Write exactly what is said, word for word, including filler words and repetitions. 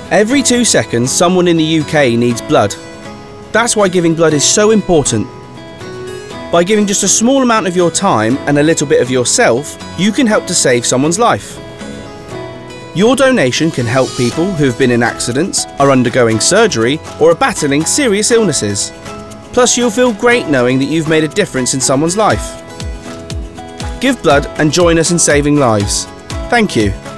Every two seconds, someone in the U K needs blood. That's why giving blood is so important. By giving just a small amount of your time and a little bit of yourself, you can help to save someone's life. Your donation can help people who have been in accidents, are undergoing surgery, or are battling serious illnesses. Plus, you'll feel great knowing that you've made a difference in someone's life. Give blood and join us in saving lives. Thank you.